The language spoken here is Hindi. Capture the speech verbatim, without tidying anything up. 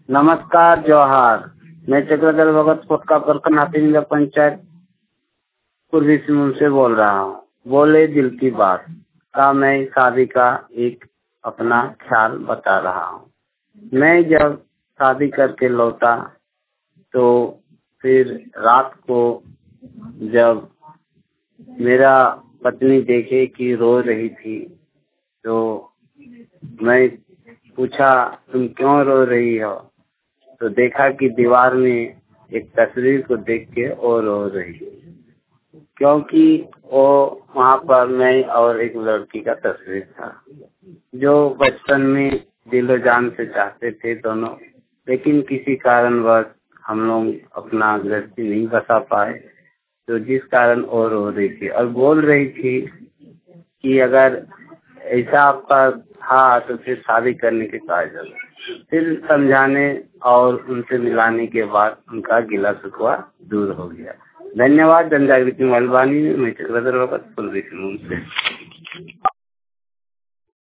नमस्कार जोहार। मैं चक्रधर भगत कोटका प्रखंड हाथीनगर पंचायत पूर्वी सिंहभूम से बोल रहा हूँ। बोले दिल की बात का मैं शादी का एक अपना ख्याल बता रहा हूँ। मैं जब शादी करके लौटा तो फिर रात को जब मेरा पत्नी देखे कि रो रही थी तो मैं पूछा तुम क्यों रो रही हो, तो देखा कि दीवार में एक तस्वीर को देख के वो रो रही, क्योंकि वो वहाँ पर मैं और एक लड़की का तस्वीर था जो बचपन में दिलो जान से चाहते थे दोनों, लेकिन किसी कारणवश हम लोग अपना गृहस्थी नहीं बसा पाए, तो जिस कारण वो रो रही थी और बोल रही थी कि अगर ऐसा आपका था तो फिर शादी करने के काबिल। फिर समझाने और उनसे मिलाने के बाद उनका गिला शिकवा दूर हो गया। धन्यवाद। जन जागृति मेहरबानी में मैं चक्रधर भगत पूर्वी सिंहभूम से।